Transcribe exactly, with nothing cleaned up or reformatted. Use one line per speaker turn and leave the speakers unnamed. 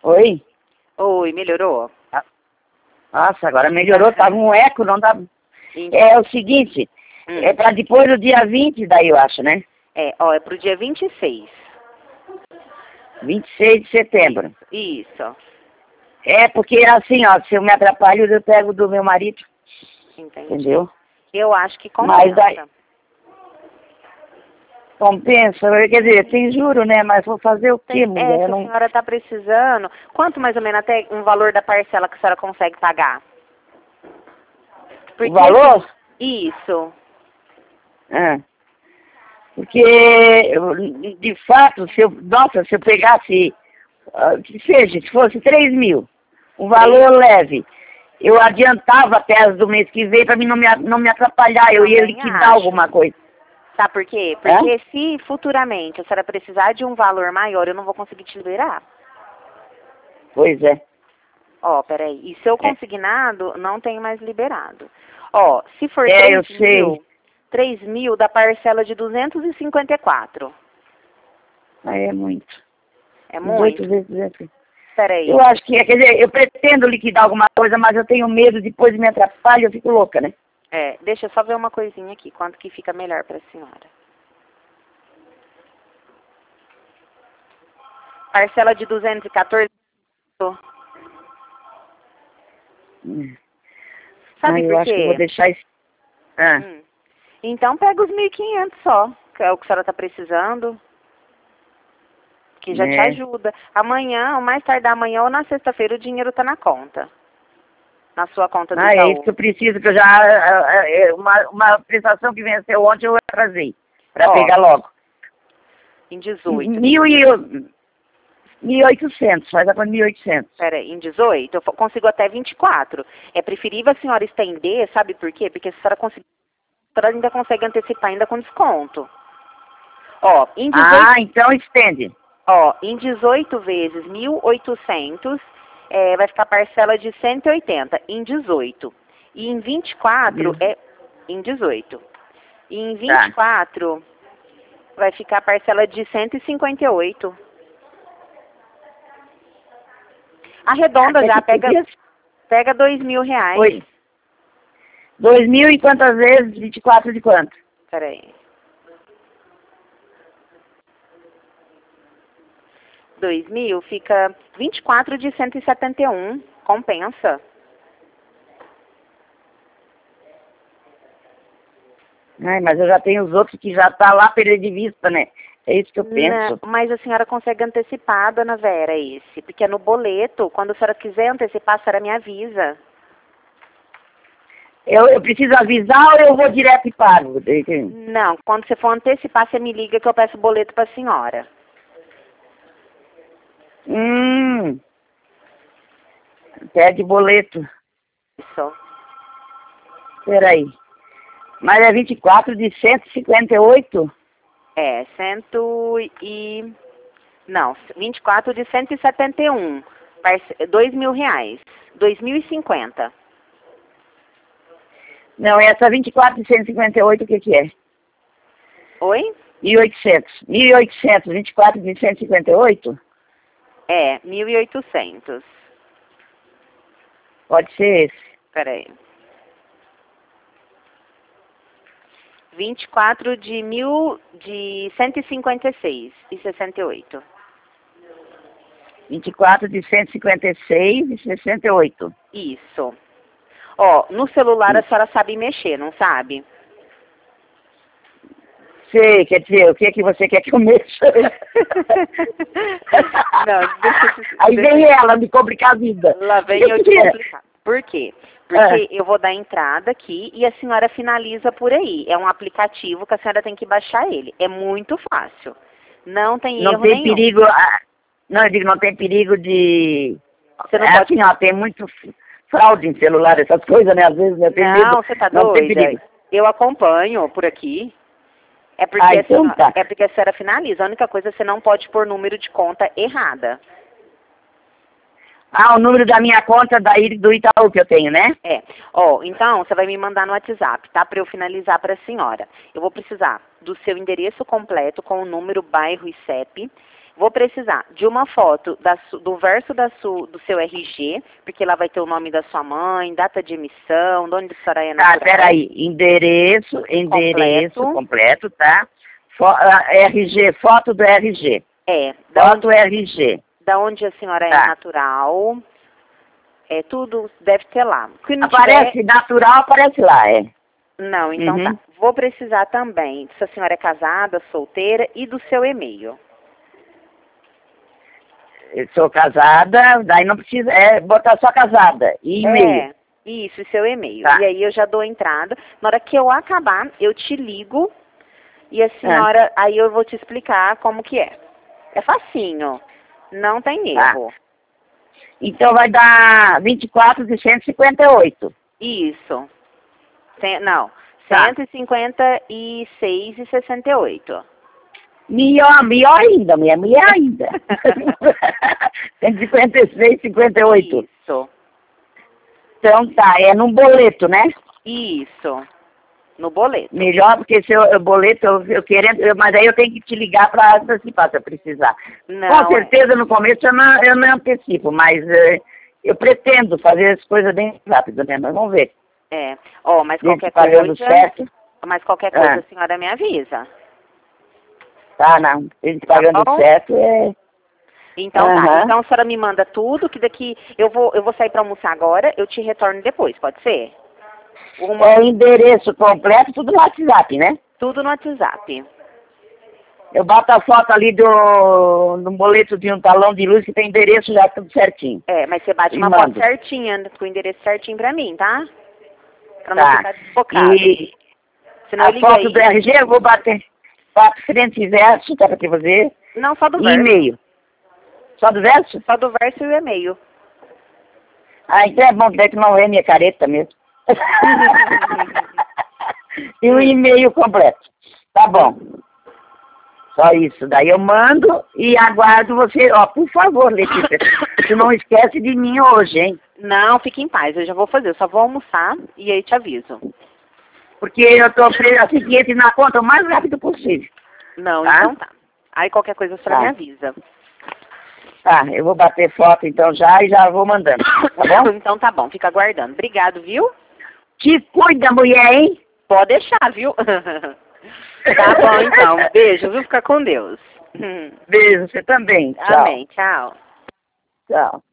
Oi?
Oi, melhorou?
Nossa, agora melhorou, tava um eco, não dá...
Então,
É o seguinte,
hum.
é pra depois do dia vinte, daí eu acho, né?
É, ó, é pro dia vinte e seis.
vinte e seis de setembro.
Isso.
É, porque assim, ó, se eu me atrapalho, eu pego do meu marido,
Entendi.
entendeu?
Eu acho que
Mas
compensa.
daí... Compensa, quer dizer, tem juro, né? Mas vou fazer o quê,
Tem,
mulher?
é,
Eu
se a
não...
senhora tá precisando, quanto mais ou menos até um valor da parcela que a senhora consegue pagar? Porque,
O valor?
assim, isso.
Ah. Porque, eu, de fato, se eu, nossa, se eu pegasse, ah, que seja, se fosse três mil, um valor leve, eu adiantava até as do mês que vem para mim não me, não me atrapalhar, eu ia
Também
liquidar
acho.
alguma coisa.
Sabe por quê? Porque se futuramente a senhora precisar de um valor maior, eu não vou conseguir te liberar.
Pois é.
Ó, peraí. E seu
É,
consignado não tem mais liberado. Ó, se for
é eu
três
sei.
mil, três mil da parcela de duzentos e cinquenta e quatro.
Aí é muito.
É
dezoito
muito?
vezes duzentos.
Peraí.
Eu acho que é, quer dizer, eu pretendo liquidar alguma coisa, mas eu tenho medo, depois me atrapalha, eu fico louca, né?
É, deixa eu só ver uma coisinha aqui. Quanto que fica melhor pra senhora? Parcela de duzentos e quatorze.
Hum.
Sabe
Ah, eu
por
acho que eu vou
quê?
deixar isso. Ah.
Hum. Então pega os mil e quinhentos só, que é o que a senhora tá precisando, que já te
É.
ajuda. Amanhã, ou mais tarde amanhã ou na sexta-feira, o dinheiro tá na conta. Na sua conta do
Ah, é isso
Itaú.
que eu preciso, que eu já. ah, ah, é Uma, uma prestação que venceu ontem eu atrasei. Pra
Ó,
pegar logo.
em dezoito.
Mil e. Mil e oitocentos, faz a conta mil e oitocentos.
Pera aí, em dezoito, eu fo- consigo até vinte e quatro. É preferível a senhora estender, sabe por quê? Porque se a senhora conseguir, a senhora ainda consegue antecipar ainda com desconto. Ó, em dezoito,
Ah, então estende.
ó, em dezoito vezes mil e oitocentos, é, vai ficar parcela de cento e oitenta em dezoito. E em vinte e quatro
Diz-
é em dezoito. E em vinte e
Tá.
quatro vai ficar parcela de cento e cinquenta e oito. Arredonda
Até
já,
que
pega,
podia.
pega dois mil reais.
Foi. Dois mil e quantas vezes? Vinte e quatro de quanto?
Peraí. Dois mil fica vinte e quatro de cento e setenta e um. Compensa.
Ai, mas eu já tenho os outros que já tá lá perder de vista, né? É isso que eu
Não,
penso.
mas a senhora consegue antecipar, dona Vera, esse. Porque é no boleto. Quando a senhora quiser antecipar, a senhora me avisa.
Eu, eu preciso avisar ou eu vou direto e pago?
Não, quando você for antecipar, você me liga que eu peço o boleto pra senhora.
Hum. Pede boleto.
Isso.
Peraí. Mas é vinte e quatro de cento e cinquenta e oito?
É, cento e... Não, vinte e quatro de cento e setenta e um. Parce... Dois mil reais. Dois mil e cinquenta.
Não, essa vinte e quatro de cento e cinquenta e oito, o que que é?
Oi?
mil e oitocentos. mil e oitocentos, vinte e quatro de cento e cinquenta e oito?
É, mil e oitocentos.
Pode ser esse.
Peraí. vinte e quatro de mil de cento e cinquenta e seis e sessenta e oito.
vinte e quatro de cento e cinquenta e seis e sessenta e oito.
Isso. Ó, no celular a
Isso.
senhora sabe mexer, não sabe?
Sei, quer dizer, o que é que você quer que eu mexa?
Não, deixa eu te-
Aí
deixa
vem
eu-
ela me complicar a vida.
Lá vem
Eu
eu te
queria-
complicar. Por quê? Porque eu vou dar entrada aqui e a senhora finaliza por aí. É um aplicativo que a senhora tem que baixar ele. É muito fácil. Não tem
Não
erro
tem
nenhum.
perigo. ah, Não, eu digo, não tem perigo de.
Você não
É
pode...
assim, ó, tem muito fraude em celular, essas coisas, né? Às vezes, né? Tem medo.
Não, você tá
Não tem
doida?
perigo.
Eu acompanho por aqui. É porque,
Ah,
a
então
senhora,
tá.
é porque a senhora finaliza. A única coisa é que você não pode pôr número de conta errada.
Ah, o número da minha conta daí do Itaú que eu tenho, né?
É. Ó, então, você vai me mandar no WhatsApp, tá? Para eu finalizar para a senhora. Eu vou precisar do seu endereço completo com o número, bairro e C E P. Vou precisar de uma foto da su, do verso da su, do seu R G, porque lá vai ter o nome da sua mãe, data de emissão, de onde a senhora é natural.
Tá, peraí. Endereço, endereço completo, completo tá? Fo, R G, foto do R G.
É.
Foto onde, R G.
Da onde a senhora
tá.
é natural. É, tudo deve ter lá.
Aparece tiver... natural, aparece lá, é.
Não, então
uhum.
tá. Vou precisar também se a senhora é casada, solteira e do seu e-mail.
Eu sou casada, daí não precisa, é botar só casada e e-mail.
É, isso, e seu e-mail.
Tá.
E aí eu já dou a entrada. Na hora que eu acabar, eu te ligo e a senhora, é. aí eu vou te explicar como que é. É facinho, não tem erro.
Tá. Então vai dar vinte e quatro de cento e cinquenta e oito.
Isso. Cem, não,
tá.
cento e cinquenta e seis e sessenta e oito.
Melhor, melhor ainda, minha mulher ainda. cento e cinquenta e seis e cinquenta e oito.
Isso.
Então tá, é num boleto, né?
Isso. No boleto.
Melhor, porque se eu, boleto, eu, eu querendo, eu, mas aí eu tenho que te ligar para antecipar, se eu precisar.
Não,
Com certeza, é... no começo eu não, eu não antecipo, mas uh, eu pretendo fazer as coisas bem rápido, né? Mas vamos ver.
É. Ó, oh, mas qualquer
pagando
coisa...
certo.
Mas qualquer coisa
ah.
a senhora me avisa.
Tá, não. Ele pagando
tá
certo é...
Então
uhum.
tá. Então a senhora me manda tudo, que daqui... Eu vou, eu vou sair para almoçar agora, eu te retorno depois, pode ser?
Uma... É o endereço completo, tudo no WhatsApp, né?
Tudo no WhatsApp.
Eu boto a foto ali do, do boleto de um talão de luz que tem endereço já tudo certinho.
É, mas você bate
e
uma
mando.
foto certinha, com o endereço certinho pra mim, tá? Pra
tá.
não ficar desfocado.
E
Senão
a foto
aí.
do R G eu vou bater. Bato frente e verso, tá pra te fazer?
Não, só do
e
verso.
e-mail. Só do verso?
Só do verso e o e-mail.
Ah, então é bom, que daí tu não é minha careta mesmo. E o e-mail completo. Tá bom. Só isso. Daí eu mando e aguardo você. Ó, por favor, Letícia, tu não esquece de mim hoje, hein?
Não, fique em paz. Eu já vou fazer. Eu só vou almoçar e aí te aviso.
Porque eu tô assim que entre na conta o mais rápido possível.
Não,
tá?
então tá. Aí qualquer coisa você tá. me avisa.
Tá, eu vou bater foto então já e já vou mandando. Tá bom?
Então tá bom. Fica aguardando. Obrigado, viu?
Te cuida, mulher, hein?
Pode deixar, viu? Tá bom, então. Beijo, viu? Fica com Deus.
Beijo, você também. Tchau.
Amém. Tchau.
Tchau.